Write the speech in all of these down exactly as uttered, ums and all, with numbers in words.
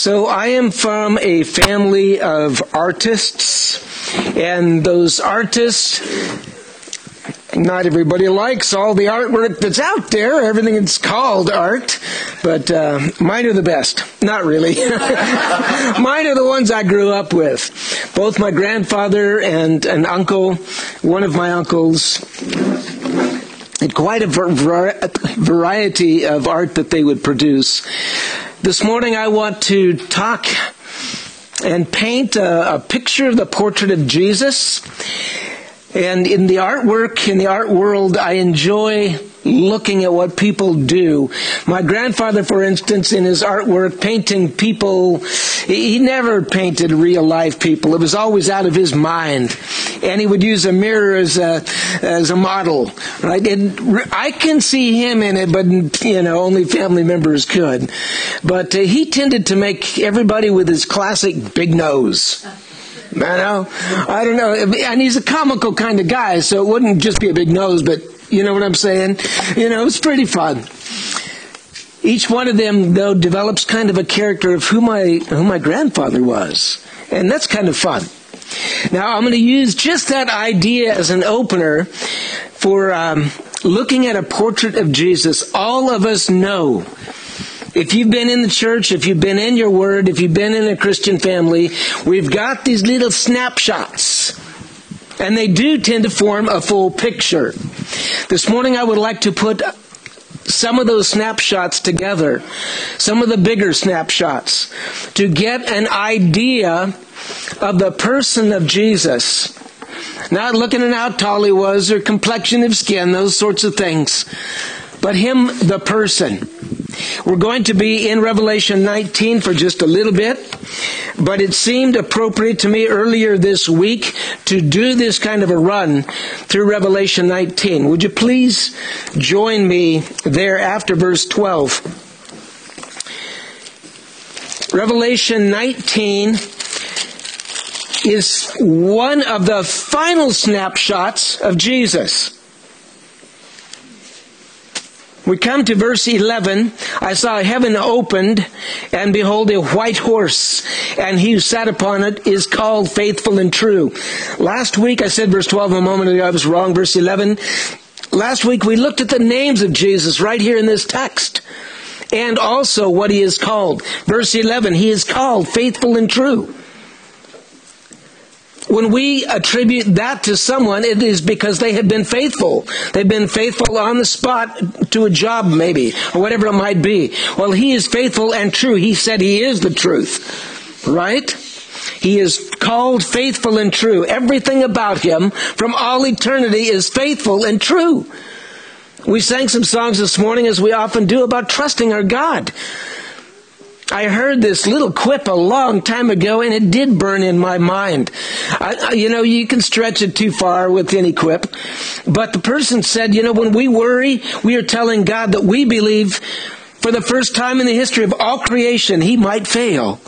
So I am from a family of artists, and those artists, not everybody likes all the artwork that's out there, everything that's called art, but uh, mine are the best. Not really. Mine are the ones I grew up with. Both my grandfather and an uncle, one of my uncles, had quite a variety of art that they would produce. This morning I want to talk and paint a, a picture of the portrait of Jesus. And in the artwork, in the art world, I enjoy looking at what people do. My grandfather, for instance, in his artwork, painting people, he never painted real life people. It was always out of his mind. And he would use a mirror as a, as a model, right? And I can see him in it, but, you know, only family members could. But uh, he tended to make everybody with his classic big nose. I know, I don't know, and he's a comical kind of guy, so it wouldn't just be a big nose, but you know what I'm saying? You know, it's pretty fun. Each one of them, though, develops kind of a character of who my who my grandfather was, and that's kind of fun. Now, I'm going to use just that idea as an opener for um, looking at a portrait of Jesus. All of us know, if you've been in the church, if you've been in your word, if you've been in a Christian family, we've got these little snapshots. And they do tend to form a full picture. This morning I would like to put some of those snapshots together, some of the bigger snapshots, to get an idea of the person of Jesus. Not looking at how tall he was or complexion of skin, those sorts of things, but him, the person. We're going to be in Revelation nineteen for just a little bit, but it seemed appropriate to me earlier this week to do this kind of a run through Revelation nineteen. Would you please join me there after verse twelve? Revelation nineteen is one of the final snapshots of Jesus. We come to verse eleven. I saw heaven opened, and behold, a white horse, and he who sat upon it is called Faithful and True. Last week, I said verse twelve a moment ago, I was wrong, verse eleven. Last week, we looked at the names of Jesus right here in this text, and also what he is called. Verse eleven, he is called Faithful and True. When we attribute that to someone, it is because they have been faithful. They've been faithful on the spot to a job, maybe, or whatever it might be. Well, he is faithful and true. He said he is the truth, right? He is called faithful and true. Everything about him from all eternity is faithful and true. We sang some songs this morning, as we often do, about trusting our God. I heard this little quip a long time ago, and it did burn in my mind. I, you know, you can stretch it too far with any quip. But the person said, you know, when we worry, we are telling God that we believe for the first time in the history of all creation, he might fail.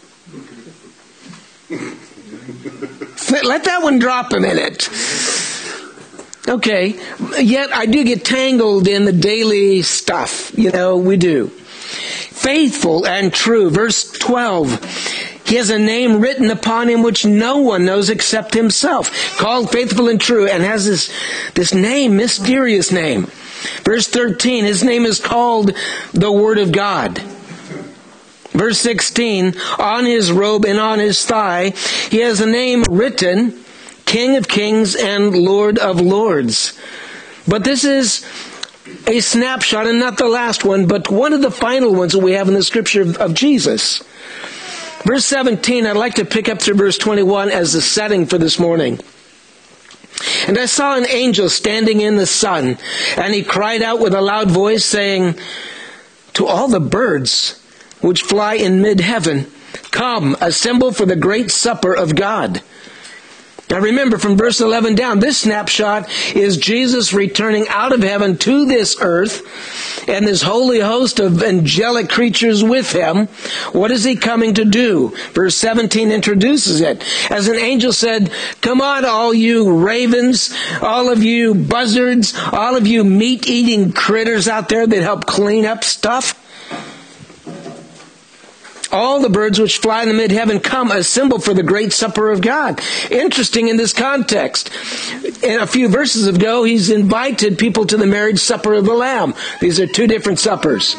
Let that one drop a minute. Okay, yet I do get tangled in the daily stuff. You know, we do. Faithful and true. Verse twelve. He has a name written upon him which no one knows except himself. Called Faithful and True, and has this, this name, mysterious name. Verse thirteen. His name is called the Word of God. Verse sixteen. On his robe and on his thigh, he has a name written, King of Kings and Lord of Lords. But this is a snapshot, and not the last one, but one of the final ones that we have in the scripture of, of Jesus. Verse seventeen, I'd like to pick up through verse twenty-one as the setting for this morning. And I saw an angel standing in the sun, and he cried out with a loud voice, saying, to all the birds which fly in mid-heaven, come, assemble for the great supper of God. Now remember, from verse eleven down, this snapshot is Jesus returning out of heaven to this earth, and this holy host of angelic creatures with him. What is he coming to do? Verse seventeen introduces it. As an angel said, come on, all you ravens, all of you buzzards, all of you meat-eating critters out there that help clean up stuff. all the birds which fly in the mid-heaven come, a symbol for the great supper of God. Interesting in this context. In a few verses ago, he's invited people to the marriage supper of the Lamb. These are two different suppers.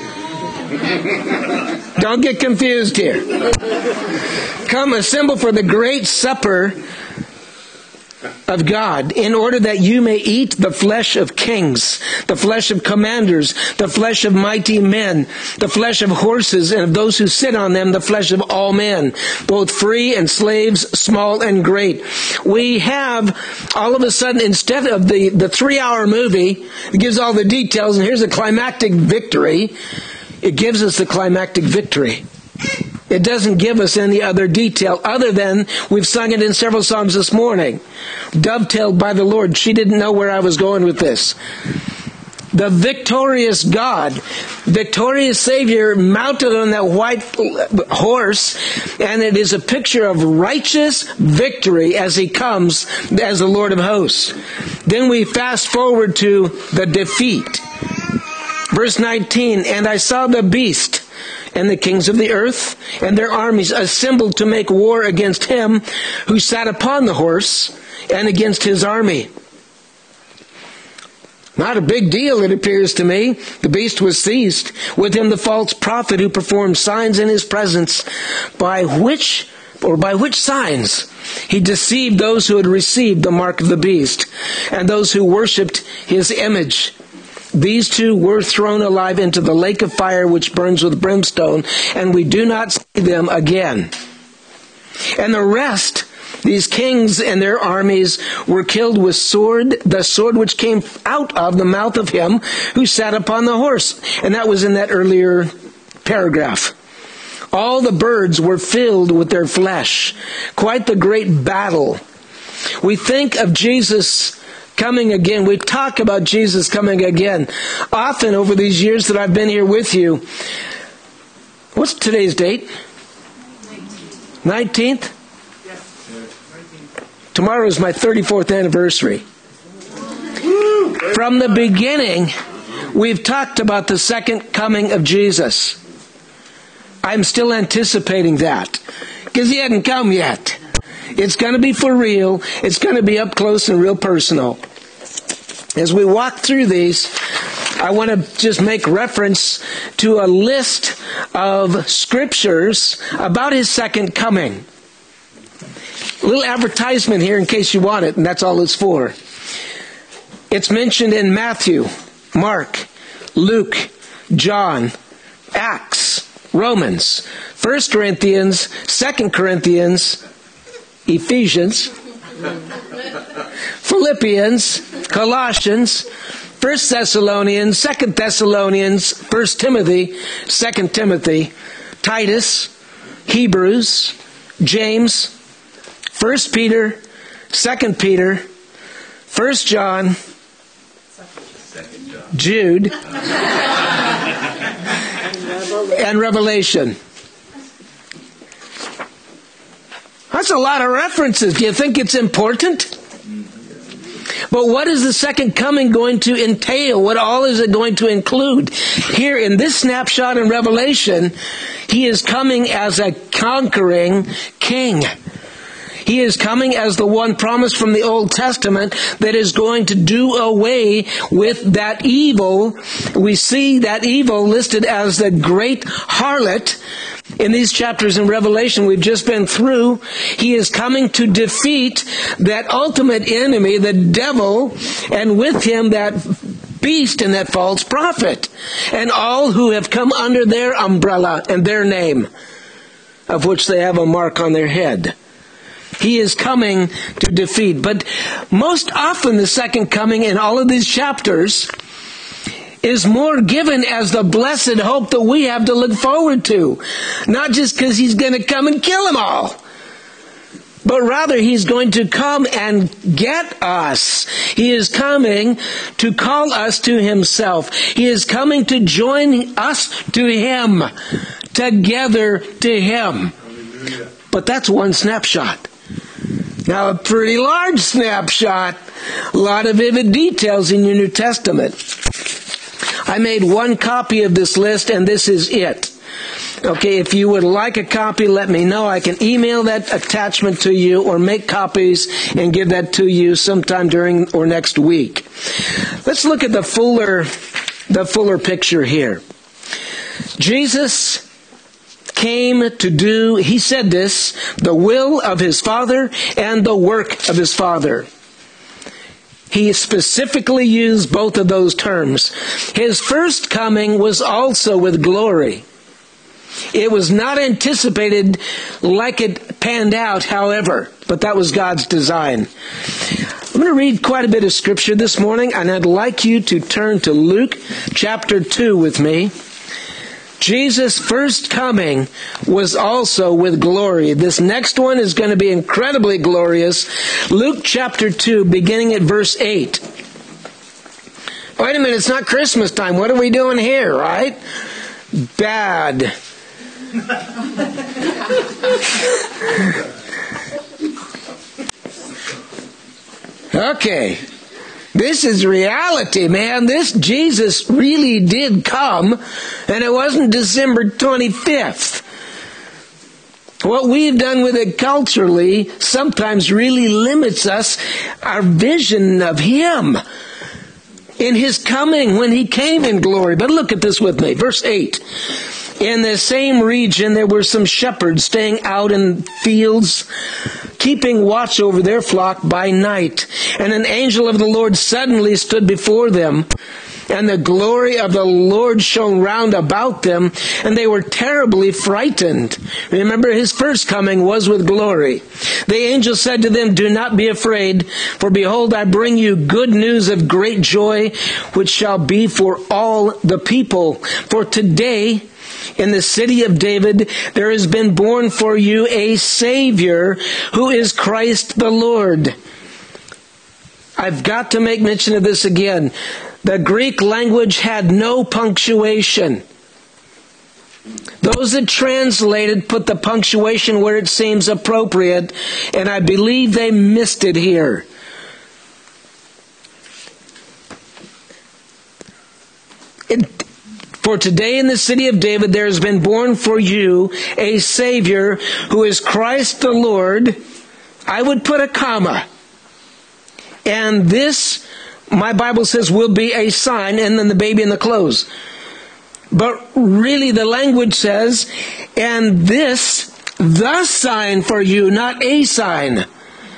Don't get confused here. Come, a symbol for the great supper of God, in order that you may eat the flesh of kings, the flesh of commanders, the flesh of mighty men, the flesh of horses and of those who sit on them, the flesh of all men, both free and slaves, small and great. We have, all of a sudden, instead of the, the three-hour movie, it gives all the details, and here's a climactic victory, it gives us the climactic victory. It doesn't give us any other detail other than we've sung it in several psalms this morning. Dovetailed by the Lord. She didn't know where I was going with this. The victorious God, victorious Savior mounted on that white horse, and it is a picture of righteous victory as he comes as the Lord of hosts. Then we fast forward to the defeat. Verse nineteen, and I saw the beast and the kings of the earth and their armies assembled to make war against him who sat upon the horse and against his army. Not a big deal, it appears to me. The beast was seized, with him the false prophet who performed signs in his presence, by which, or by which signs he deceived those who had received the mark of the beast, and those who worshipped his image. These two were thrown alive into the lake of fire which burns with brimstone, and we do not see them again. And the rest, these kings and their armies, were killed with sword, the sword which came out of the mouth of him who sat upon the horse. And that was in that earlier paragraph. All the birds were filled with their flesh. Quite the great battle. We think of Jesus coming again. We talk about Jesus coming again. Often over these years that I've been here with you. What's today's date? nineteenth? Tomorrow is my thirty-fourth anniversary. From the beginning, we've talked about the second coming of Jesus. I'm still anticipating that, because he hadn't come yet. It's going to be for real. It's going to be up close and real personal. As we walk through these, I want to just make reference to a list of scriptures about his second coming. A little advertisement here in case you want it, and that's all it's for. It's mentioned in Matthew, Mark, Luke, John, Acts, Romans, First Corinthians, Second Corinthians, Ephesians, Philippians, Colossians, First Thessalonians, Second Thessalonians, First Timothy, Second Timothy, Titus, Hebrews, James, First Peter, Second Peter, First John, Jude, and Revelation. That's a lot of references. Do you think it's important? But what is the second coming going to entail? What all is it going to include? Here in this snapshot in Revelation, he is coming as a conquering king. He is coming as the one promised from the Old Testament that is going to do away with that evil. We see that evil listed as the great harlot in these chapters in Revelation we've just been through. He is coming to defeat that ultimate enemy, the devil, and with him that beast and that false prophet, and all who have come under their umbrella and their name, of which they have a mark on their head. He is coming to defeat. But most often the second coming in all of these chapters is more given as the blessed hope that we have to look forward to. Not just because he's going to come and kill them all, but rather he's going to come and get us. He is coming to call us to himself. He is coming to join us to him, together to him. But that's one snapshot. Now, a pretty large snapshot. A lot of vivid details in your New Testament. I made one copy of this list, and this is it. Okay, if you would like a copy, let me know. I can email that attachment to you or make copies and give that to you sometime during or next week. Let's look at the fuller, the fuller picture here. Jesus came to do, he said this, the will of his Father and the work of his Father. He specifically used both of those terms. His first coming was also with glory. It was not anticipated like it panned out, however, but that was God's design. I'm going to read quite a bit of scripture this morning, and I'd like you to turn to Luke chapter two with me. Jesus' first coming was also with glory. This next one is going to be incredibly glorious. Luke chapter two, beginning at verse eight. Wait a minute, it's not Christmas time. What are we doing here, right? Bad. Okay. This is reality, man. This Jesus really did come, and it wasn't December twenty-fifth. What we've done with it culturally sometimes really limits us, our vision of Him in His coming when He came in glory. But look at this with me. Verse eight. In the same region there were some shepherds staying out in fields, keeping watch over their flock by night. And an angel of the Lord suddenly stood before them, and the glory of the Lord shone round about them, and they were terribly frightened. Remember, His first coming was with glory. The angel said to them, "Do not be afraid, for behold, I bring you good news of great joy, which shall be for all the people. For today, in the city of David, there has been born for you a Savior, who is Christ the Lord." I've got to make mention of this again. The Greek language had no punctuation. Those that translated put the punctuation where it seems appropriate, and I believe they missed it here. It, For today in the city of David there has been born for you a Savior, who is Christ the Lord. I would put a comma. And this, my Bible says, will be a sign, and then the baby in the clothes. But really the language says, and this, the sign for you, not a sign.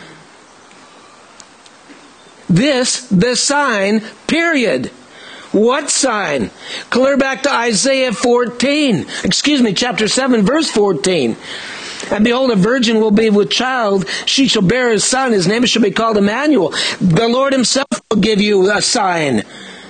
This, the sign, period. What sign? Clear back to Isaiah fourteen. Excuse me, chapter seven, verse fourteen. And behold, a virgin will be with child. She shall bear a son. His name shall be called Emmanuel. The Lord Himself will give you a sign.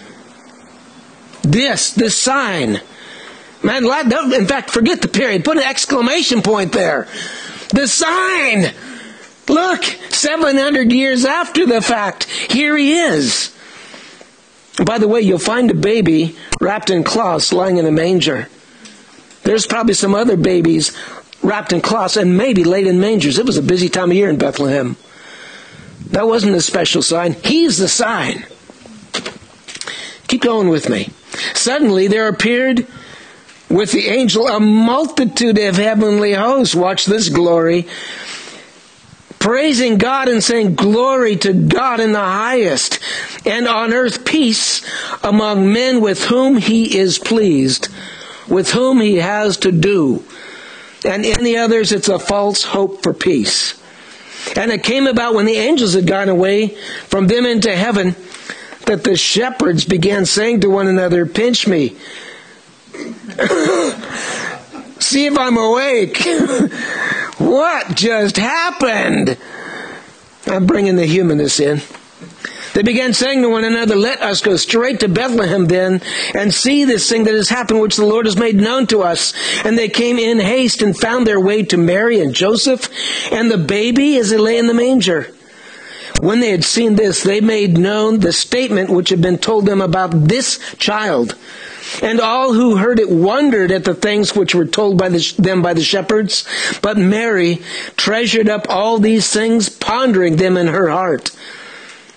This, this sign. Man, in fact, forget the period. Put an exclamation point there. The sign. Look, seven hundred years after the fact, here He is. By the way, you'll find a baby wrapped in cloths lying in a manger. There's probably some other babies wrapped in cloths and maybe laid in mangers. It was a busy time of year in Bethlehem. That wasn't a special sign. He's the sign. Keep going with me. Suddenly there appeared with the angel a multitude of heavenly hosts. Watch this glory. Praising God and saying, "Glory to God in the highest, and on earth peace among men with whom He is pleased," with whom He has to do. And in the others, it's a false hope for peace. And it came about when the angels had gone away from them into heaven, that the shepherds began saying to one another, "Pinch me. See if I'm awake." What just happened? I'm bringing the humanists in. They began saying to one another, "Let us go straight to Bethlehem then, and see this thing that has happened, which the Lord has made known to us." And they came in haste and found their way to Mary and Joseph, and the baby as he lay in the manger. When they had seen this, they made known the statement which had been told them about this child. And all who heard it wondered at the things which were told by the, them by the shepherds. But Mary treasured up all these things, pondering them in her heart.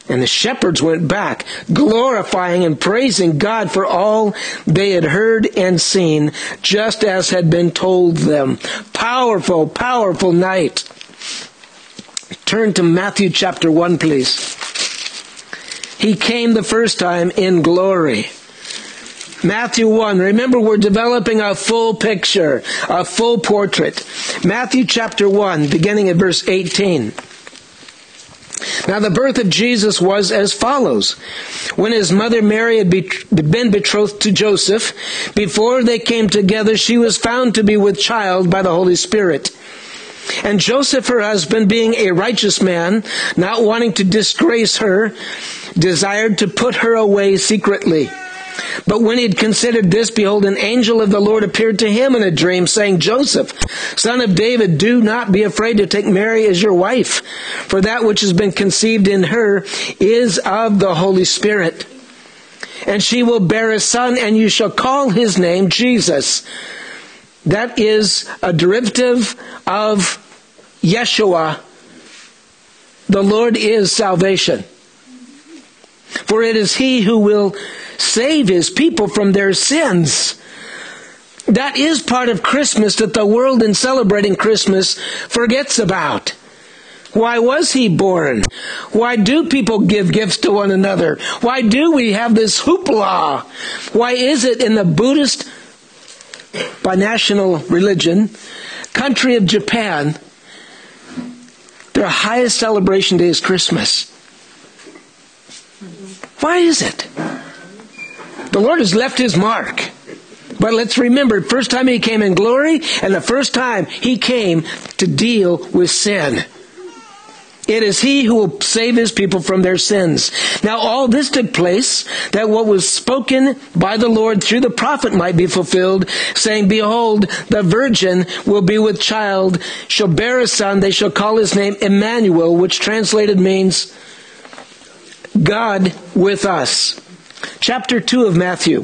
And the shepherds went back, glorifying and praising God for all they had heard and seen, just as had been told them. Powerful, powerful night. Turn to Matthew chapter one, please. He came the first time in glory. Matthew one. Remember, we're developing a full picture, a full portrait. Matthew chapter one, beginning at verse eighteen. Now the birth of Jesus was as follows. When his mother Mary had been betrothed to Joseph, before they came together, she was found to be with child by the Holy Spirit. And Joseph, her husband, being a righteous man, not wanting to disgrace her, desired to put her away secretly. But when he had considered this, behold, an angel of the Lord appeared to him in a dream, saying, Joseph, son of David, do not be afraid to take Mary as your wife, for that which has been conceived in her is of the Holy Spirit. And she will bear a son, and you shall call his name Jesus. That is a derivative of Yeshua. The Lord is salvation. For it is he who will save his people from their sins. That is part of Christmas that the world in celebrating Christmas forgets about. Why was he born? Why do people give gifts to one another? Why do we have this hoopla? Why is it in the Buddhist, by national religion, country of Japan, their highest celebration day is Christmas? Why is it? The Lord has left his mark. But let's remember, first time he came in glory, and the first time he came to deal with sin. It is he who will save his people from their sins. Now all this took place, that what was spoken by the Lord through the prophet might be fulfilled, saying, Behold, the virgin will be with child, shall bear a son, they shall call his name Emmanuel, which translated means God with us. Chapter two of Matthew.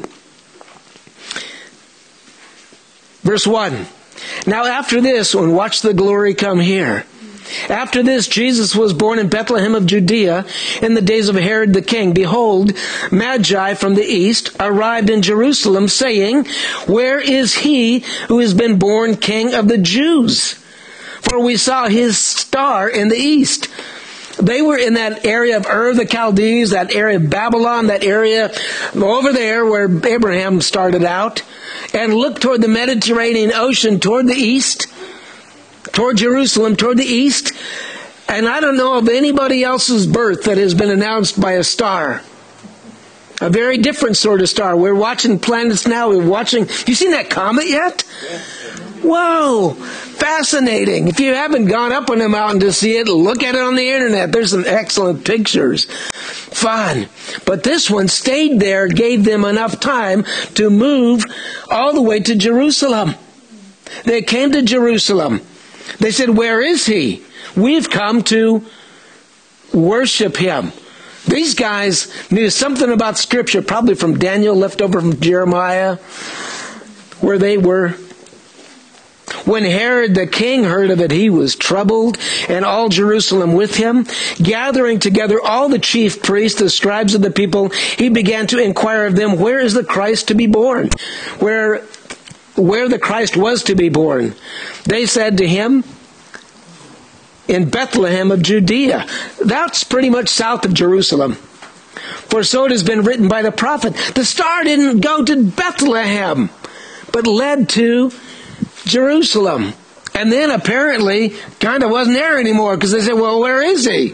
Verse one. Now after this, and watch the glory come here. After this, Jesus was born in Bethlehem of Judea in the days of Herod the king. Behold, Magi from the east arrived in Jerusalem, saying, Where is he who has been born King of the Jews? For we saw his star in the east. They were in that area of Ur of the Chaldees, that area of Babylon, that area over there where Abraham started out, and looked toward the Mediterranean Ocean, toward the east, toward Jerusalem, toward the east. And I don't know of anybody else's birth that has been announced by a star. A very different sort of star. We're watching planets now. We're watching... You seen that comet yet? Whoa! Fascinating. If you haven't gone up on the mountain to see it, look at it on the internet. There's some excellent pictures. Fun. But this one stayed there, gave them enough time to move all the way to Jerusalem. They came to Jerusalem. They said, Where is he? We've come to worship him. These guys knew something about Scripture, probably from Daniel, left over from Jeremiah, where they were. When Herod the king heard of it, he was troubled, and all Jerusalem with him. Gathering together all the chief priests, the scribes of the people, he began to inquire of them, Where is the Christ to be born? Where, where the Christ was to be born. They said to him, In Bethlehem of Judea. That's pretty much south of Jerusalem. For so it has been written by the prophet, the star didn't go to Bethlehem, but led to Jerusalem. And then apparently kind of wasn't there anymore, because they said, well, where is he?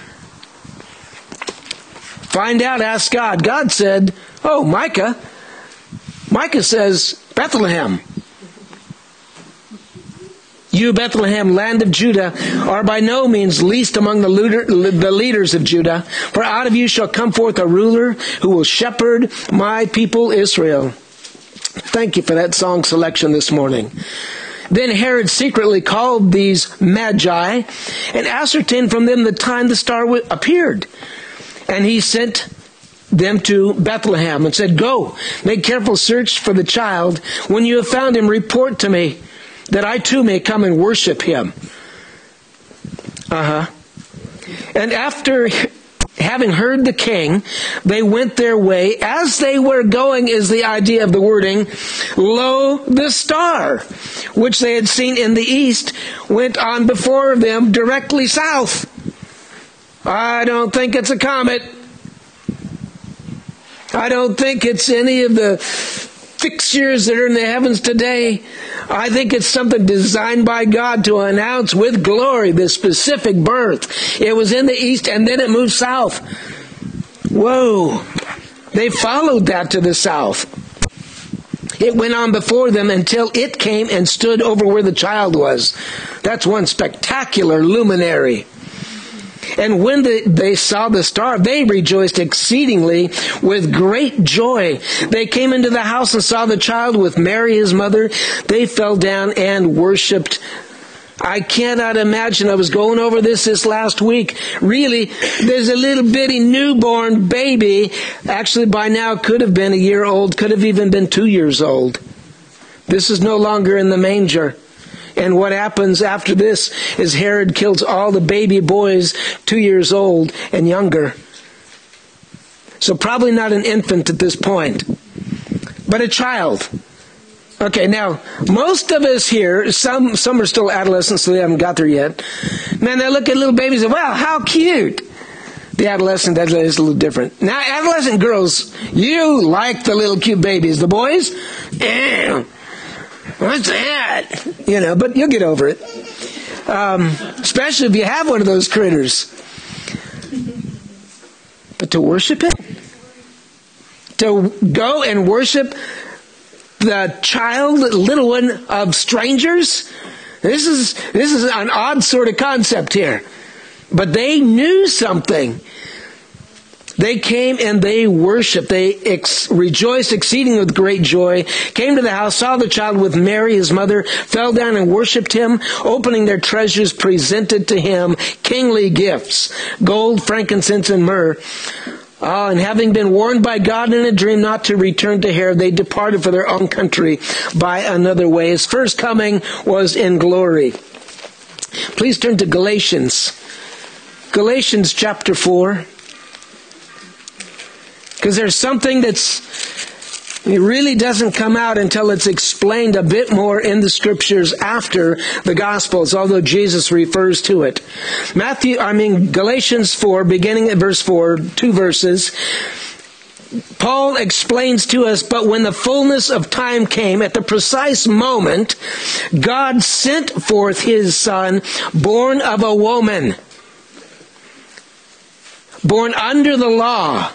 Find out, ask God. God said, oh, Micah. Micah says, Bethlehem. You, Bethlehem, land of Judah, are by no means least among the, leader, the leaders of Judah. For out of you shall come forth a ruler who will shepherd my people Israel. Thank you for that song selection this morning. Then Herod secretly called these Magi and ascertained from them the time the star appeared. And he sent them to Bethlehem and said, Go, make careful search for the child. When you have found him, report to me, that I too may come and worship him. Uh-huh. And after having heard the king, they went their way. As they were going is the idea of the wording, lo, the star, which they had seen in the east, went on before them directly south. I don't think it's a comet. I don't think it's any of the fixtures that are in the heavens today. I think it's something designed by God to announce with glory the specific birth. It was in the east and then it moved south. Whoa. They followed that to the south. It went on before them until it came and stood over where the child was. That's one spectacular luminary. And when the, they saw the star, they rejoiced exceedingly with great joy. They came into the house and saw the child with Mary, his mother. They fell down and worshipped. I cannot imagine. I was going over this this last week. Really, there's a little bitty newborn baby. Actually, by now could have been a year old, could have even been two years old. This is no longer in the manger. And what happens after this is Herod kills all the baby boys two years old and younger. So probably not an infant at this point, but a child. Okay, now, most of us here, some some are still adolescents, so they haven't got there yet. Man, they look at little babies and say, wow, how cute. The adolescent, that is a little different. Now, adolescent girls, you like the little cute babies. The boys, eh. What's that? You know, but you'll get over it. Um, especially if you have one of those critters. But to worship it? To go and worship the child, little one of strangers? This is, this is an odd sort of concept here. But they knew something. They came and they worshiped. They ex- rejoiced exceeding with great joy, came to the house, saw the child with Mary, his mother, fell down and worshipped him, opening their treasures, presented to him kingly gifts, gold, frankincense, and myrrh. Oh, and having been warned by God in a dream not to return to Herod, they departed for their own country by another way. His first coming was in glory. Please turn to Galatians. Galatians chapter four. Because there's something that's, it really doesn't come out until it's explained a bit more in the scriptures after the Gospels, although Jesus refers to it. Matthew, I mean Galatians four, beginning at verse four, two verses, Paul explains to us, but when the fullness of time came, at the precise moment, God sent forth his Son, born of a woman, born under the law.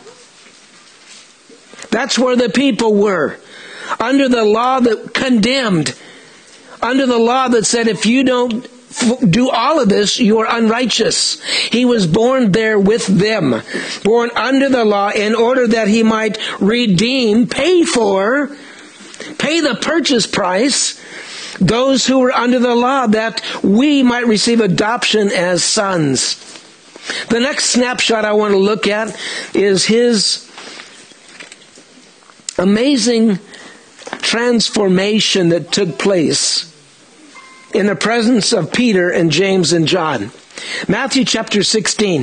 That's where the people were. Under the law that condemned. Under the law that said if you don't f- do all of this, you are unrighteous. He was born there with them. Born under the law in order that he might redeem, pay for, pay the purchase price, those who were under the law, that we might receive adoption as sons. The next snapshot I want to look at is his amazing transformation that took place in the presence of Peter and James and John. Matthew chapter sixteen.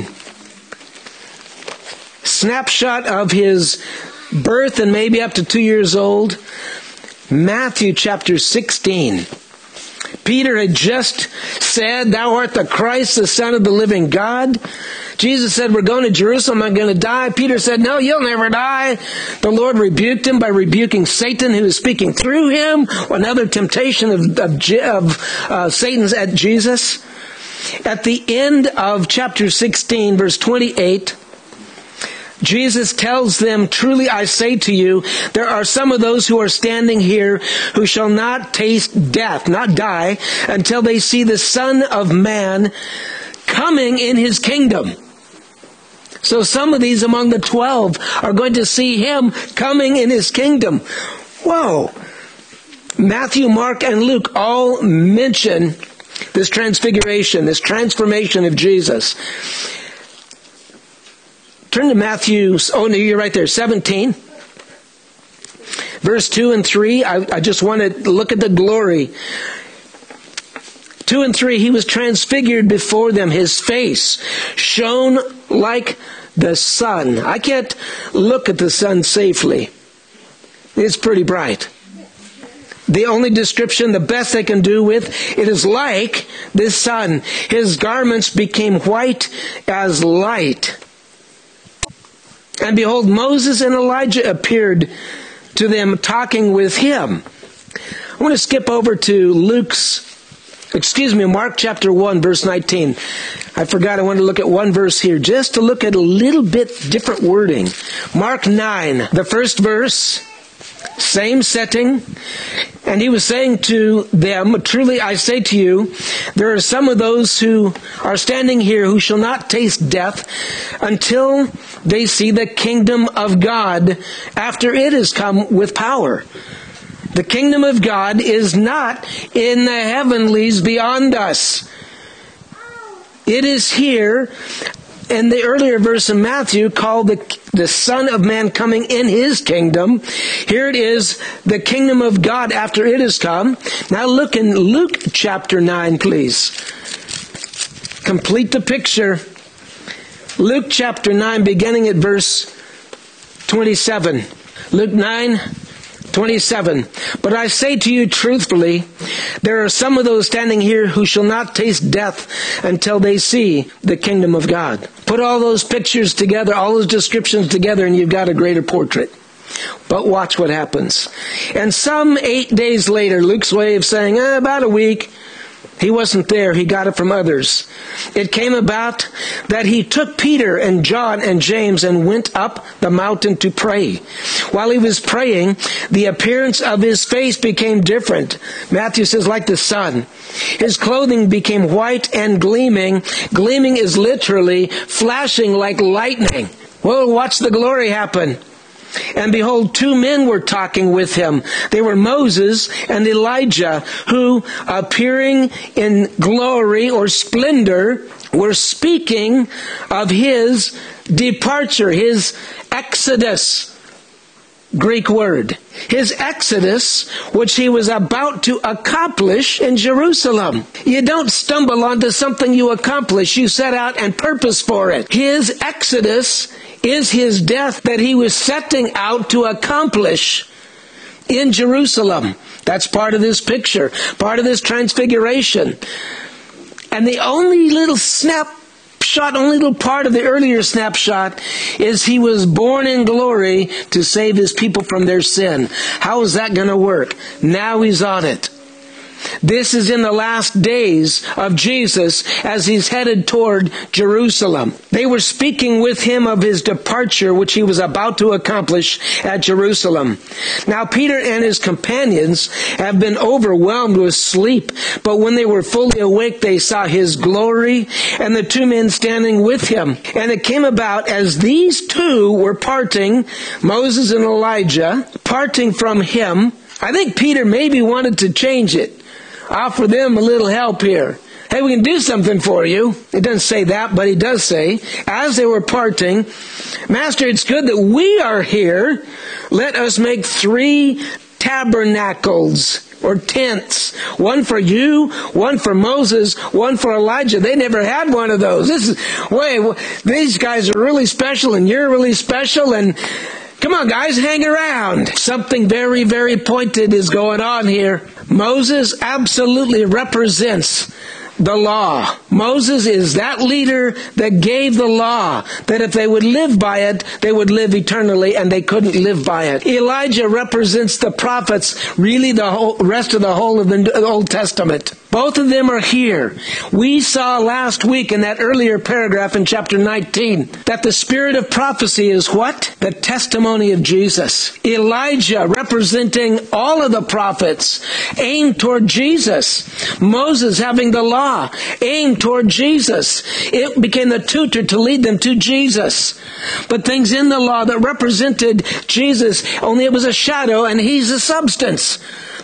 Snapshot of his birth and maybe up to two years old. Matthew chapter sixteen. Peter had just said, "Thou art the Christ, the Son of the living God." Jesus said, "We're going to Jerusalem, I'm going to die." Peter said, "No, you'll never die." The Lord rebuked him by rebuking Satan, who was speaking through him. Another temptation of, of, of uh, Satan's at Jesus. At the end of chapter sixteen, verse twenty-eight, Jesus tells them, "Truly I say to you, there are some of those who are standing here who shall not taste death," not die, "until they see the Son of Man coming in his kingdom." So some of these among the twelve are going to see him coming in his kingdom. Whoa. Matthew, Mark, and Luke all mention this transfiguration, this transformation of Jesus. Turn to Matthew, oh no, you're right there, seventeen. Verse two and three, I, I just want to look at the glory. Two and three, he was transfigured before them. His face shone like the sun. I can't look at the sun safely. It's pretty bright. The only description, the best they can do with, it is like the sun. His garments became white as light. And behold, Moses and Elijah appeared to them talking with him. I want to skip over to Luke's, excuse me, Mark chapter one, verse nineteen. I forgot I wanted to look at one verse here, just to look at a little bit different wording. Mark nine, the first verse, same setting. And he was saying to them, truly I say to you, there are some of those who are standing here who shall not taste death until they see the kingdom of God after it has come with power. The kingdom of God is not in the heavenlies beyond us. It is here. In the earlier verse in Matthew, called the, the Son of Man coming in His kingdom. Here it is, the kingdom of God after it has come. Now look in Luke chapter nine, please. Complete the picture. Luke chapter nine, beginning at verse twenty-seven. Luke nine, twenty-seven. But I say to you truthfully, there are some of those standing here who shall not taste death until they see the kingdom of God. Put all those pictures together, all those descriptions together, and you've got a greater portrait. But watch what happens. And some eight days later, Luke's way of saying, eh, about a week, he wasn't there. He got it from others. It came about that he took Peter and John and James and went up the mountain to pray. While he was praying, the appearance of his face became different. Matthew says, like the sun. His clothing became white and gleaming. Gleaming is literally flashing like lightning. Well, watch the glory happen. And behold, two men were talking with him. They were Moses and Elijah, who, appearing in glory or splendor, were speaking of his departure, his exodus. Greek word. His exodus, which he was about to accomplish in Jerusalem. You don't stumble onto something you accomplish. You set out and purpose for it. His exodus is his death that he was setting out to accomplish in Jerusalem. That's part of this picture, part of this transfiguration. And the only little snapshot, only little part of the earlier snapshot is he was born in glory to save his people from their sin. How is that going to work? Now he's on it. This is in the last days of Jesus as he's headed toward Jerusalem. They were speaking with him of his departure, which he was about to accomplish at Jerusalem. Now Peter and his companions have been overwhelmed with sleep, but when they were fully awake, they saw his glory and the two men standing with him. And it came about as these two were parting, Moses and Elijah, parting from him. I think Peter maybe wanted to change it. Offer them a little help here. Hey, we can do something for you. It doesn't say that, but he does say, as they were parting, Master, it's good that we are here. Let us make three tabernacles or tents. One for you, one for Moses, one for Elijah. They never had one of those. This is, wait, these guys are really special and you're really special and come on, guys, hang around. Something very, very pointed is going on here. Moses absolutely represents the law. Moses is that leader that gave the law, that if they would live by it, they would live eternally, and they couldn't live by it. Elijah represents the prophets, really the whole, rest of the whole of the Old Testament. Both of them are here. We saw last week in that earlier paragraph in chapter nineteen that the spirit of prophecy is what? The testimony of Jesus. Elijah, representing all of the prophets, aimed toward Jesus. Moses, having the law, aimed toward Jesus. It became the tutor to lead them to Jesus. But things in the law that represented Jesus, only it was a shadow and he's a substance.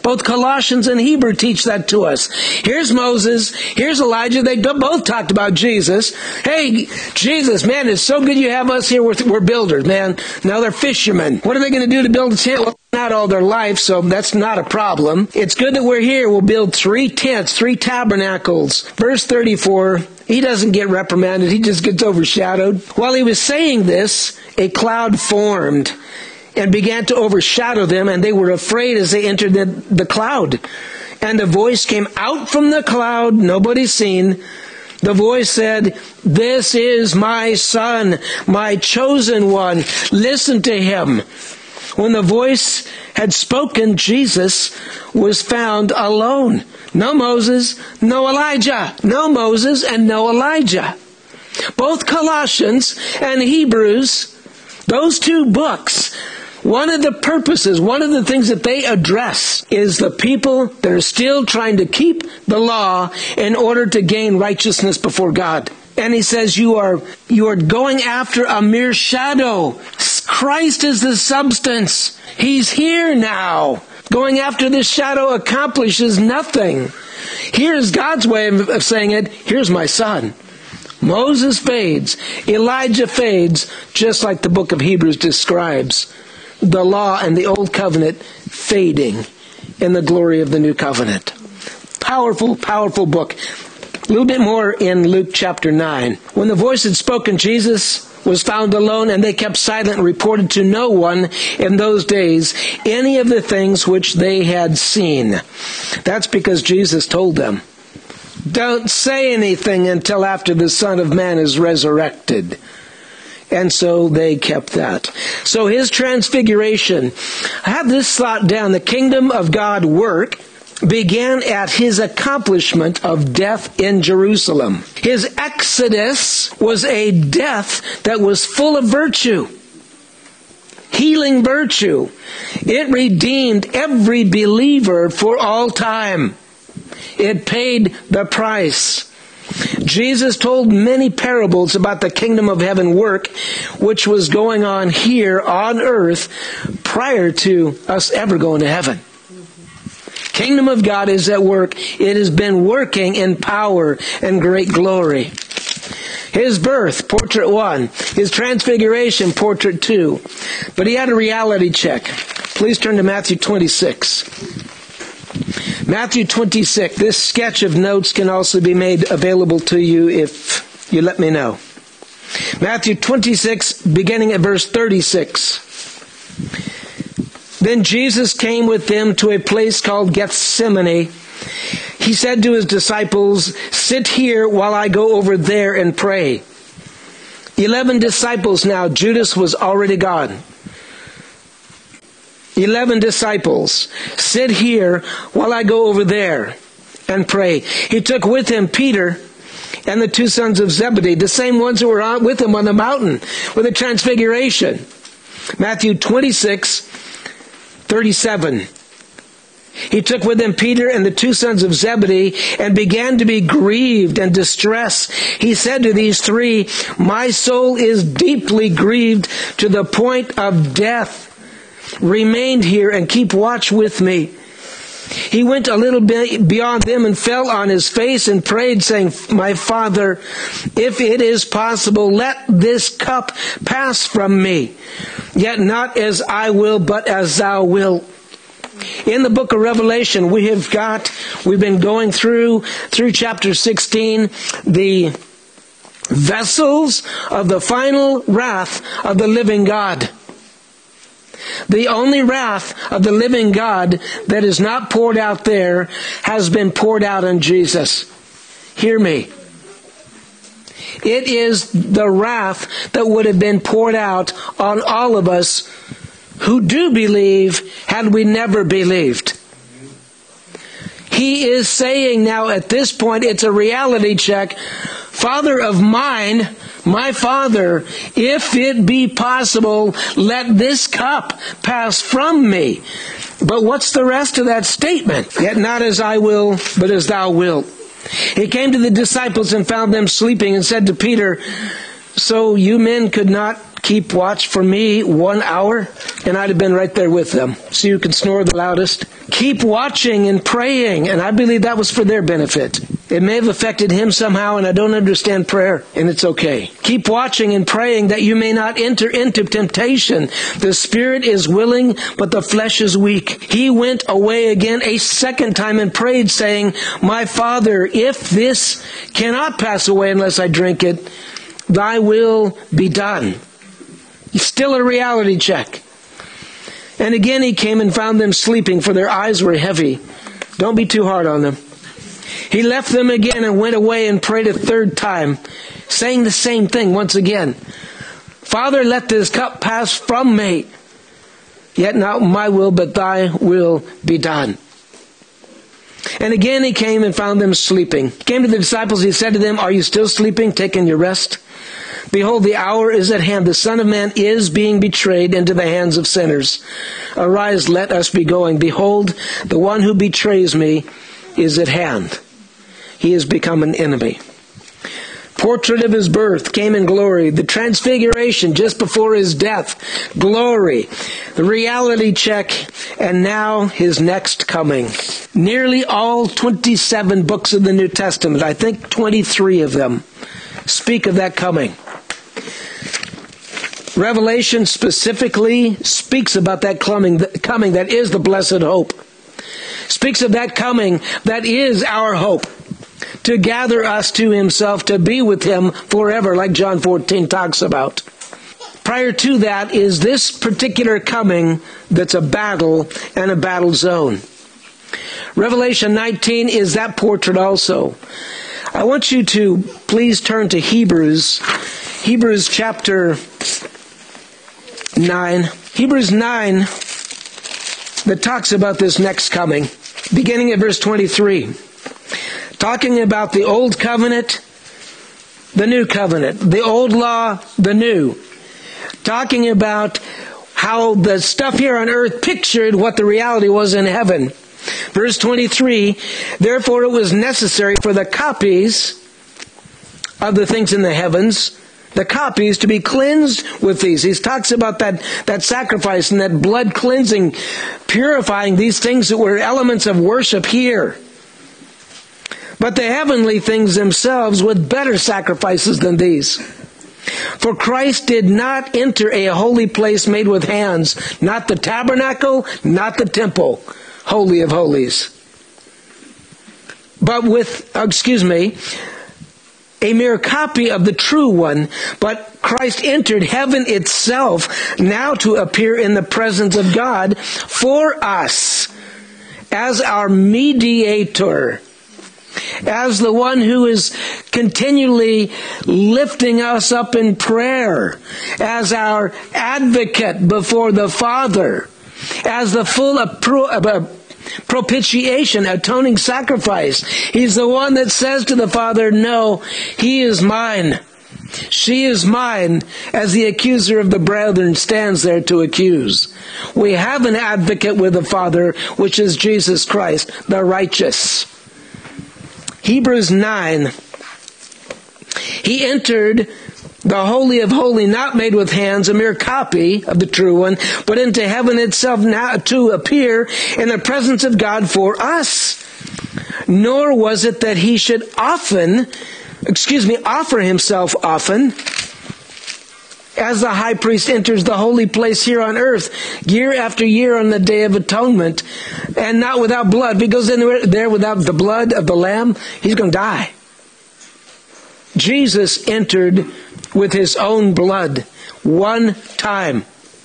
Both Colossians and Hebrew teach that to us. Here's Moses. Here's Elijah. They both talked about Jesus. Hey, Jesus, man, it's so good you have us here. We're, we're builders, man. Now they're fishermen. What are they going to do to build a tent? Well, not all their life, so that's not a problem. It's good that we're here. We'll build three tents, three tabernacles. Verse thirty-four, he doesn't get reprimanded. He just gets overshadowed. While he was saying this, a cloud formed and began to overshadow them, and they were afraid as they entered the, the cloud. And a voice came out from the cloud, nobody seen. The voice said, "This is my son, my chosen one. Listen to him." When the voice had spoken, Jesus was found alone. No Moses, no Elijah. No Moses and no Elijah. Both Colossians and Hebrews, those two books, one of the purposes, one of the things that they address is the people that are still trying to keep the law in order to gain righteousness before God. And he says, you are, you are going after a mere shadow. Christ is the substance. He's here now. Going after this shadow accomplishes nothing. Here's God's way of saying it. Here's my son. Moses fades. Elijah fades, just like the book of Hebrews describes the law and the old covenant fading in the glory of the new covenant. Powerful, powerful book. A little bit more in Luke chapter nine. When the voice had spoken, Jesus was found alone, and they kept silent and reported to no one in those days any of the things which they had seen. That's because Jesus told them, don't say anything until after the Son of Man is resurrected. And so they kept that. So his transfiguration, I have this thought down, the kingdom of God work began at his accomplishment of death in Jerusalem. His exodus was a death that was full of virtue, healing virtue. It redeemed every believer for all time. It paid the price. Jesus told many parables about the kingdom of heaven work, which was going on here on earth prior to us ever going to heaven. Kingdom of God is at work. It has been working in power and great glory. His birth, portrait one. His transfiguration, portrait two. But he had a reality check. Please turn to Matthew twenty-six. Matthew twenty-six. This sketch of notes can also be made available to you if you let me know. Matthew twenty-six, beginning at verse thirty-six. Then Jesus came with them to a place called Gethsemane. He said to his disciples, sit here while I go over there and pray. Eleven disciples now. Judas was already gone. Eleven disciples. Sit here while I go over there and pray. He took with him Peter and the two sons of Zebedee, the same ones who were with him on the mountain with the transfiguration. Matthew twenty-six, thirty-seven. He took with him Peter and the two sons of Zebedee and began to be grieved and distressed. He said to these three, my soul is deeply grieved to the point of death. Remain here and keep watch with me. He went a little bit beyond them and fell on his face and prayed, saying, my Father, if it is possible, let this cup pass from me. Yet not as I will, but as thou wilt. In the book of Revelation, we have got, we've been going through, through chapter sixteen, the vessels of the final wrath of the living God. The only wrath of the living God that is not poured out there has been poured out on Jesus. Hear me. It is the wrath that would have been poured out on all of us who do believe had we never believed. He is saying now at this point, it's a reality check. Father of mine, my Father, if it be possible, let this cup pass from me. But what's the rest of that statement? Yet not as I will, but as thou wilt. He came to the disciples and found them sleeping and said to Peter, so you men could not keep watch for me one hour, and I'd have been right there with them. So you can snore the loudest. Keep watching and praying, and I believe that was for their benefit. It may have affected him somehow, and I don't understand prayer, and it's okay. Keep watching and praying that you may not enter into temptation. The spirit is willing, but the flesh is weak. He went away again a second time and prayed, saying, My Father, if this cannot pass away unless I drink it, thy will be done. Still a reality check. And again he came and found them sleeping, for their eyes were heavy. Don't be too hard on them. He left them again and went away and prayed a third time, saying the same thing once again. Father, let this cup pass from me. Yet not my will, but thy will be done. And again he came and found them sleeping. He came to the disciples, he said to them, Are you still sleeping, taking your rest? Behold, the hour is at hand. The Son of Man is being betrayed into the hands of sinners. Arise, let us be going. Behold, the one who betrays me is at hand. He has become an enemy. Portrait of his birth came in glory. The transfiguration just before his death. Glory. The reality check. And now his next coming. Nearly all twenty-seven books of the New Testament, I think twenty-three of them, speak of that coming. Revelation specifically speaks about that coming, coming that is the blessed hope. Speaks of that coming that is our hope. To gather us to himself, to be with him forever, like John fourteen talks about. Prior to that is this particular coming that's a battle and a battle zone. Revelation nineteen is that portrait also. I want you to please turn to Hebrews, Hebrews chapter nine. Hebrews nine that talks about this next coming, beginning at verse twenty-three. Talking about the old covenant, the new covenant, the old law, the new. Talking about how the stuff here on earth pictured what the reality was in heaven. Verse twenty-three, therefore it was necessary for the copies of the things in the heavens, the copies to be cleansed with these. He talks about that, that sacrifice and that blood cleansing, purifying these things that were elements of worship here. But the heavenly things themselves with better sacrifices than these. For Christ did not enter a holy place made with hands, not the tabernacle, not the temple, holy of holies. But with, excuse me, a mere copy of the true one. But Christ entered heaven itself now to appear in the presence of God for us as our mediator. As the one who is continually lifting us up in prayer, as our advocate before the Father, as the full appro- propitiation, atoning sacrifice. He's the one that says to the Father, no, he is mine. She is mine, as the accuser of the brethren stands there to accuse. We have an advocate with the Father, which is Jesus Christ, the righteous. Hebrews nine, he entered the Holy of Holies, not made with hands, a mere copy of the true one, but into heaven itself now to appear in the presence of God for us. Nor was it that he should often, excuse me, offer himself often, as the high priest enters the holy place here on earth, year after year on the Day of Atonement, and not without blood, because in there without the blood of the Lamb, he's going to die. Jesus entered with his own blood one time.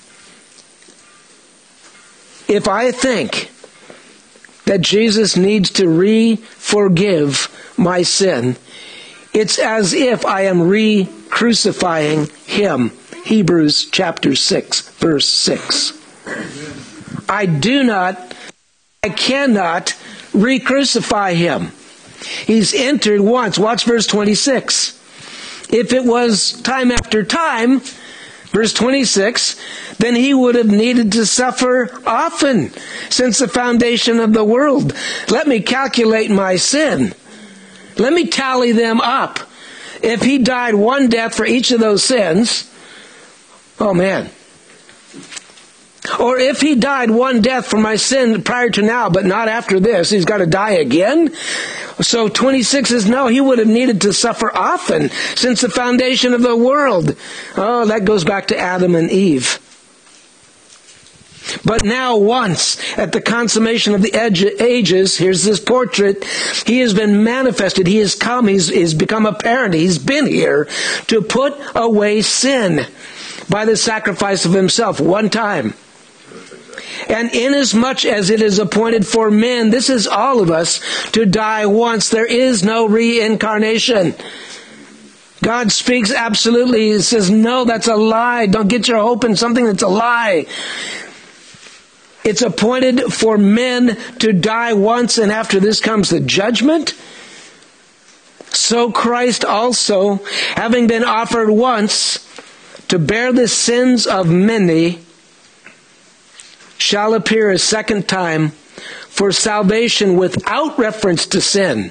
If I think that Jesus needs to re-forgive my sin, it's as if I am re-crucifying him. Hebrews chapter six, verse six. I do not, I cannot re-crucify him. He's entered once. Watch verse twenty-six. If it was time after time, verse twenty-six, then he would have needed to suffer often since the foundation of the world. Let me calculate my sin. Let me tally them up. If he died one death for each of those sins, Oh man. Or if he died one death for my sin prior to now, but not after this, he's got to die again? So twenty-six is no, he would have needed to suffer often since the foundation of the world. Oh, that goes back to Adam and Eve. But now once, at the consummation of the ages, here's this portrait, he has been manifested, he has come, he's, he's become apparent, he's been here to put away sin by the sacrifice of himself one time. And inasmuch as it is appointed for men, this is all of us, to die once, there is no reincarnation. God speaks absolutely, he says, no, that's a lie. Don't get your hope in something that's a lie. It's appointed for men to die once, and after this comes the judgment. So Christ also, having been offered once to bear the sins of many, shall appear a second time for salvation without reference to sin.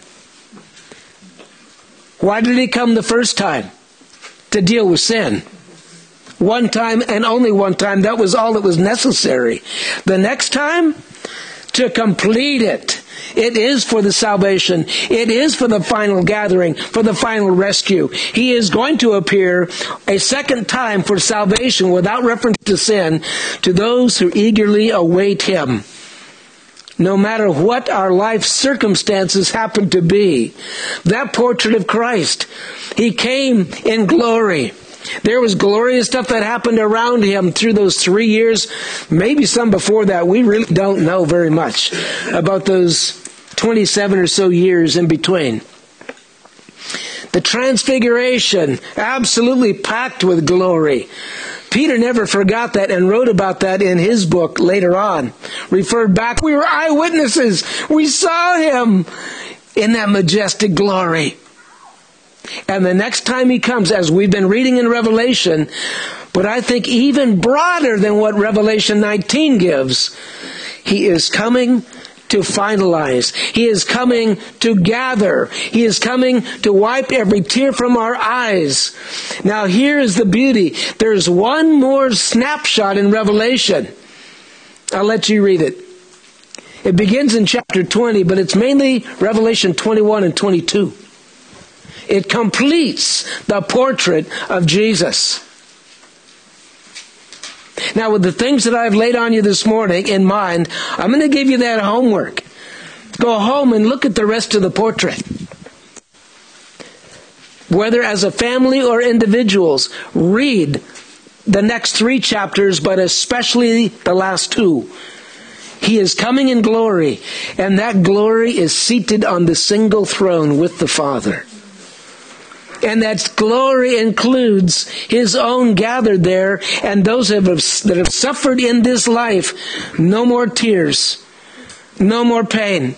Why did he come the first time? To deal with sin. One time and only one time. That was all that was necessary. The next time, to complete it. It is for the salvation. It is for the final gathering, for the final rescue. He is going to appear a second time for salvation without reference to sin to those who eagerly await him. No matter what our life circumstances happen to be. That portrait of Christ, he came in glory. There was glorious stuff that happened around him through those three years, maybe some before that. We really don't know very much about those twenty-seven or so years in between. The transfiguration, absolutely packed with glory. Peter never forgot that and wrote about that in his book later on. Referred back, we were eyewitnesses. We saw him in that majestic glory. And the next time he comes, as we've been reading in Revelation, but I think even broader than what Revelation nineteen gives, he is coming to finalize. He is coming to gather. He is coming to wipe every tear from our eyes. Now here is the beauty. There's one more snapshot in Revelation. I'll let you read it. It begins in chapter twenty, but it's mainly Revelation twenty-one and twenty-two. It completes the portrait of Jesus. Now, with the things that I've laid on you this morning in mind, I'm going to give you that homework. Go home and look at the rest of the portrait. Whether as a family or individuals, read the next three chapters, but especially the last two. He is coming in glory, and that glory is seated on the single throne with the Father. And that glory includes his own gathered there, and those that have, that have suffered in this life. No more tears, no more pain,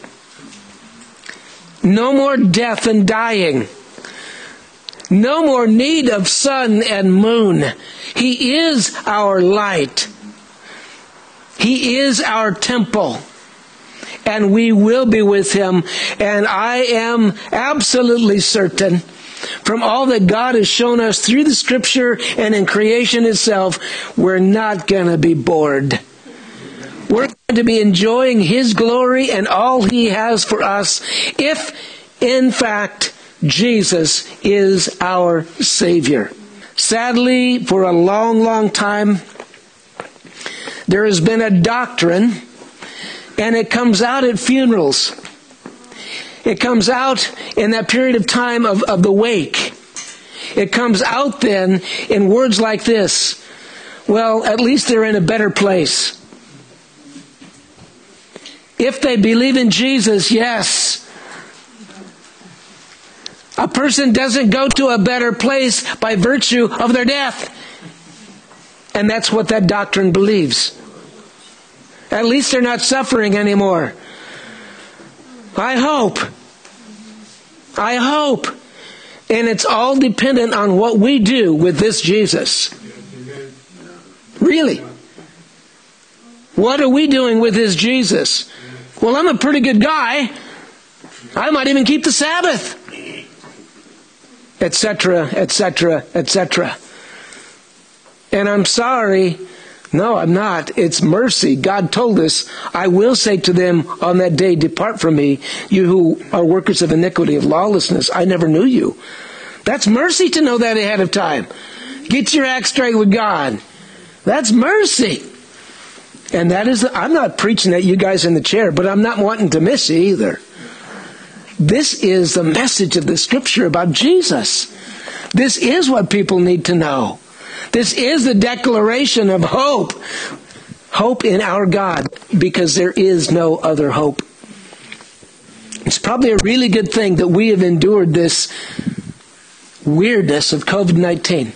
no more death and dying, no more need of sun and moon. He is our light. He is our temple. And we will be with him. And I am absolutely certain, from all that God has shown us through the Scripture and in creation itself, we're not going to be bored. We're going to be enjoying his glory and all he has for us if, in fact, Jesus is our Savior. Sadly, for a long, long time, there has been a doctrine, and it comes out at funerals. It comes out in that period of time of, of the wake. It comes out then in words like this. Well, at least they're in a better place. If they believe in Jesus, yes. A person doesn't go to a better place by virtue of their death. And that's what that doctrine believes. At least they're not suffering anymore. I hope. I hope. And it's all dependent on what we do with this Jesus. Really. What are we doing with this Jesus? Well, I'm a pretty good guy. I might even keep the Sabbath. Etc., et cetera, et cetera. and I'm sorry. No, I'm not. It's mercy. God told us, I will say to them on that day, depart from me, you who are workers of iniquity, of lawlessness. I never knew you. That's mercy to know that ahead of time. Get your act straight with God. That's mercy. And that is, I'm not preaching at you guys in the chair, but I'm not wanting to miss you either. This is the message of the Scripture about Jesus. This is what people need to know. This is the declaration of hope. Hope in our God, because there is no other hope. It's probably a really good thing that we have endured this weirdness of covid nineteen.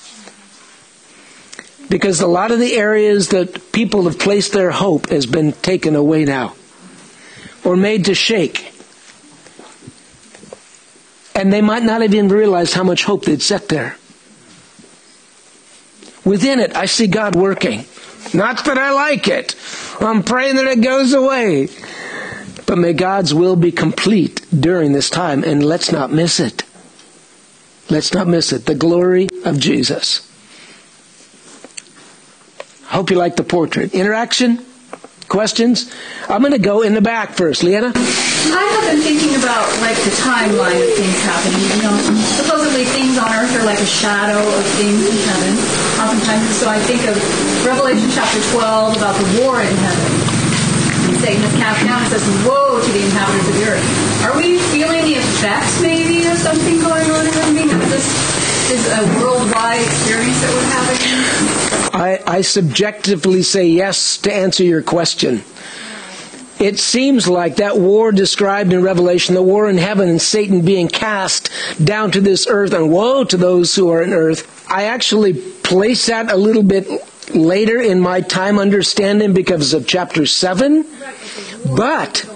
Because a lot of the areas that people have placed their hope has been taken away now, or made to shake. And they might not have even realized how much hope they'd set there. Within it, I see God working. Not that I like it. I'm praying that it goes away. But may God's will be complete during this time, and let's not miss it. Let's not miss it. The glory of Jesus. Hope you like the portrait. Interaction? Questions? I'm going to go in the back first. Leanna? I have been thinking about, like, the timeline of things happening. You know, supposedly things on earth are like a shadow of things in heaven. Oftentimes, so I think of Revelation chapter twelve about the war in heaven. And Satan is cast down and says, woe to the inhabitants of the earth. Are we feeling the effects, maybe, of something going on in heaven? Is this is a worldwide experience that we're having? I, I subjectively say yes to answer your question. It seems like that war described in Revelation, the war in heaven and Satan being cast down to this earth, and woe to those who are in earth. I actually place that a little bit later in my time understanding because of chapter seven. But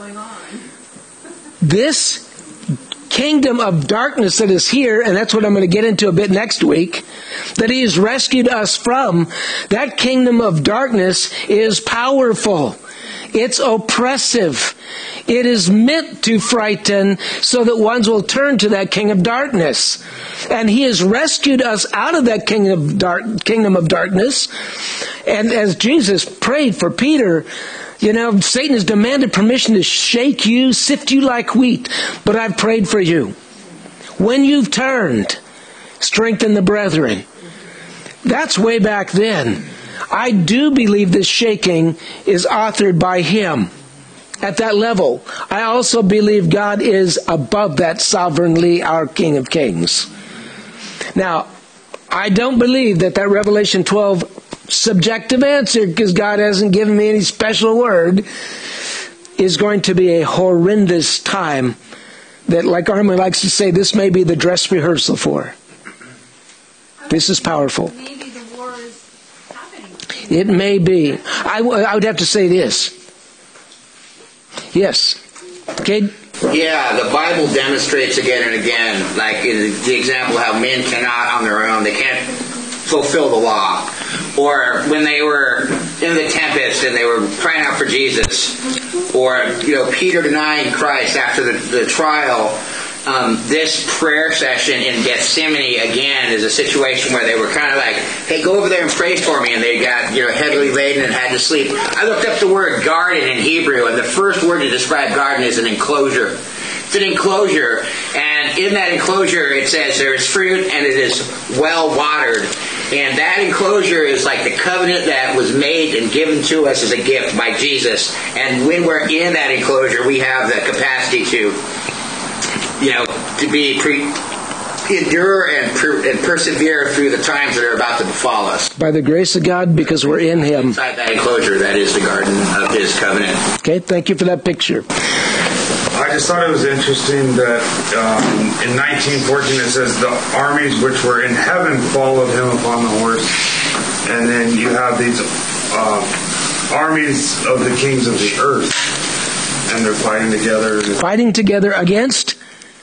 this kingdom of darkness that is here, and that's what I'm going to get into a bit next week, that He has rescued us from, that kingdom of darkness is powerful. It's oppressive. It is meant to frighten so that ones will turn to that king of darkness. And He has rescued us out of that kingdom of, dark, kingdom of darkness. And as Jesus prayed for Peter, you know, Satan has demanded permission to shake you, sift you like wheat. But I've prayed for you. When you've turned, strengthen the brethren. That's way back then. I do believe this shaking is authored by Him at that level. I also believe God is above that sovereignly, our King of Kings. Now, I don't believe that that Revelation twelve subjective answer, because God hasn't given me any special word, is going to be a horrendous time that, like Armin likes to say, this may be the dress rehearsal for. This is powerful. It may be. I, w- I would have to say this. Yes. Okay. Yeah, the Bible demonstrates again and again, like in the example how men cannot on their own, they can't fulfill the law. Or when they were in the tempest and they were crying out for Jesus. Or, you know, Peter denying Christ after the, the trial. Um, this prayer session in Gethsemane, again, is a situation where they were kind of like, hey, go over there and pray for me. And they got, you know, heavily laden and had to sleep. I looked up the word garden in Hebrew, and the first word to describe garden is an enclosure. It's an enclosure. And in that enclosure, it says there is fruit and it is well watered. And that enclosure is like the covenant that was made and given to us as a gift by Jesus. And when we're in that enclosure, we have the capacity to, you know, to be pre- endure and, per- and persevere through the times that are about to befall us. By the grace of God, because we're in Him. Inside that enclosure, that is the garden of His covenant. Okay, thank you for that picture. I just thought it was interesting that um, in nineteen fourteen it says the armies which were in heaven followed Him upon the horse. And then you have these uh, armies of the kings of the earth. And they're fighting together. Fighting together against?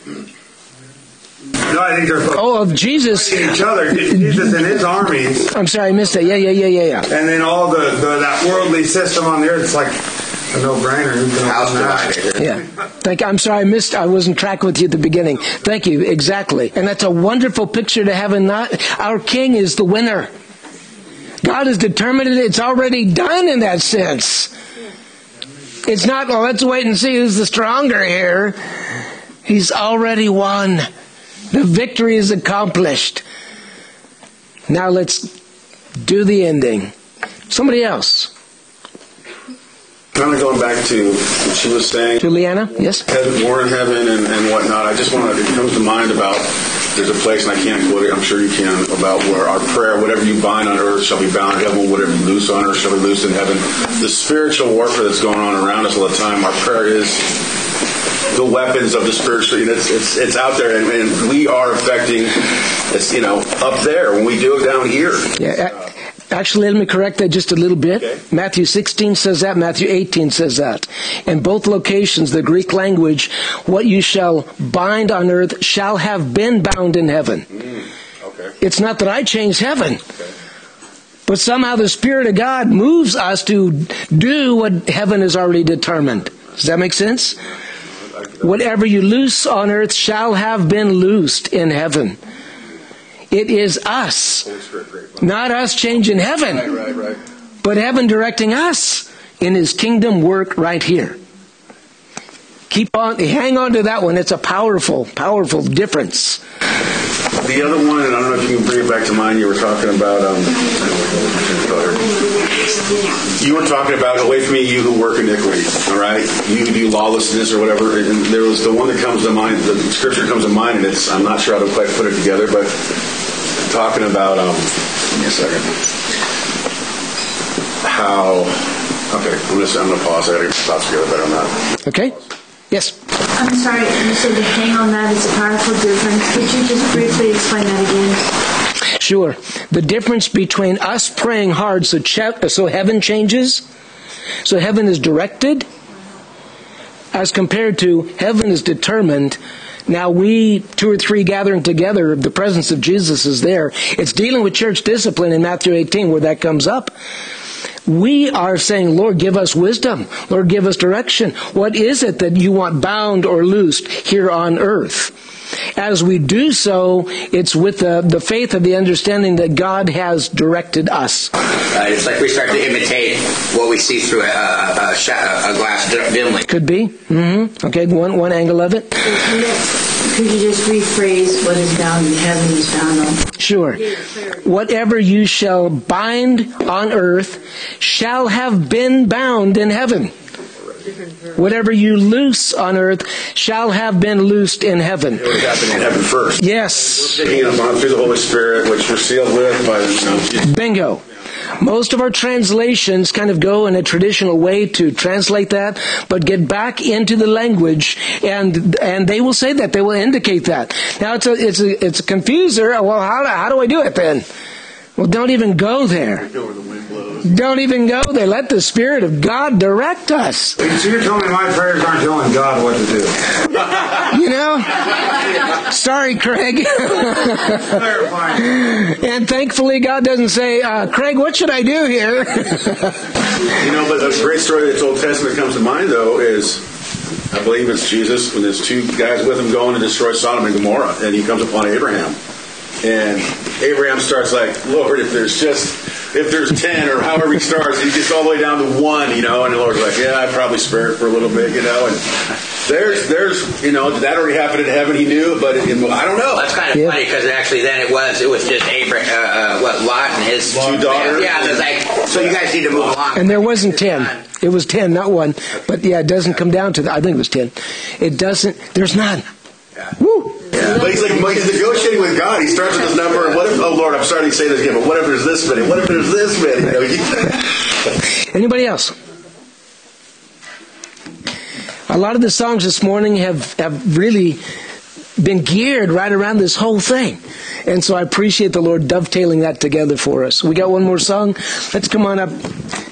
No, I think they're oh, of Jesus. Fighting each other. Jesus and His armies. I'm sorry, I missed that. Yeah, yeah, yeah, yeah, yeah. And then all the, the that worldly system on the earth, it's like a no-brainer. House divided. Yeah. Thank you. I'm sorry, I missed. I wasn't tracking with you at the beginning. Thank you. Exactly. And that's a wonderful picture to have in that. Our King is the winner. God has determined it. It's already done in that sense. It's not, well, let's wait and see who's the stronger here. He's already won. The victory is accomplished. Now let's do the ending. Somebody else. Kind of going back to what she was saying. Juliana, yes? Heaven, war in heaven and, and whatnot. I just want to, it comes to mind about, there's a place, and I can't quote it, I'm sure you can, about where our prayer, whatever you bind on earth shall be bound in heaven, whatever you loose on earth shall be loosed in heaven. The spiritual warfare that's going on around us all the time, our prayer is the weapons of the spiritual. It's it's, it's out there, and, and we are affecting, it's, you know, up there when we do it down here. Yeah. Uh, Actually, let me correct that just a little bit. Okay. Matthew sixteen says that. Matthew eighteen says that. In both locations, the Greek language, what you shall bind on earth shall have been bound in heaven. Mm, okay. It's not that I change heaven. Okay. But somehow the Spirit of God moves us to do what heaven has already determined. Does that make sense? Whatever you loose on earth shall have been loosed in heaven. It is us, not us changing heaven, Right, right, right. but heaven directing us in His kingdom work right here. Keep on, hang on to that one. It's a powerful, powerful difference. The other one, and I don't know if you can bring it back to mind, you were talking about, um, you were talking about, away from me, you who work iniquity, all right? You who do lawlessness or whatever. And there was the one that comes to mind, the scripture comes to mind, and it's, I'm not sure how to quite put it together, but talking about, um, give me a second, how, okay, I'm going to I'm gonna pause, I got to get my thoughts together better on that. Okay? Yes? I'm sorry, you said to hang on that is a powerful difference. Could you just briefly explain that again? Sure. The difference between us praying hard so, ch- so heaven changes, so heaven is directed, as compared to heaven is determined. Now we, two or three gathering together, the presence of Jesus is there. It's dealing with church discipline in Matthew eighteen where that comes up. We are saying, Lord, give us wisdom. Lord, give us direction. What is it that you want bound or loosed here on earth? As we do so, it's with the, the faith of the understanding that God has directed us. Uh, it's like we start to imitate what we see through a, a, a, a glass dimly. Could be. Mm-hmm. Okay, one one angle of it. Could you just rephrase what is bound in heaven is bound on? Sure. Whatever you shall bind on earth shall have been bound in heaven. Whatever you loose on earth shall have been loosed in heaven. It would happen in heaven first. Yes. We're taking it upon through the Holy Spirit, which we're sealed with by, you know, Bingo. Most of our translations kind of go in a traditional way to translate that, but get back into the language, and and they will say that. They will indicate that. Now it's a it's a it's a confuser. Well, how how do I do it then? Well, don't even go there. Don't even go there. Let the Spirit of God direct us. So you're telling me my prayers aren't telling God what to do? You know? Sorry, Craig. And thankfully, God doesn't say, uh, Craig, what should I do here? You know, but a great story that's Old Testament comes to mind, though, is, I believe it's Jesus, when there's two guys with him going to destroy Sodom and Gomorrah, and he comes upon Abraham. And Abraham starts like, Lord, if there's just, if there's ten, or however he starts, he gets all the way down to one, you know, and the Lord's like, yeah, I'd probably spare it for a little bit, you know, and there's, there's, you know, that already happened in heaven, he knew, but it, I don't know. That's kind of Yeah. funny, because actually then it was, it was just Abraham, uh, uh, what, Lot and his Two daughters. Yeah, it was like, so you guys need to move along. And there wasn't ten. It was ten, not one. But yeah, it doesn't come down to that. I think it was ten. It doesn't, there's none. Yeah. Woo! Yeah. But he's like, he's negotiating with God. He starts with this number, and what if, oh Lord, I'm starting to say this again, but what if there's this many? What if there's this many? You know, he, Anybody else? A lot of the songs this morning have, have really been geared right around this whole thing. And so I appreciate the Lord dovetailing that together for us. We got one more song. Let's come on up.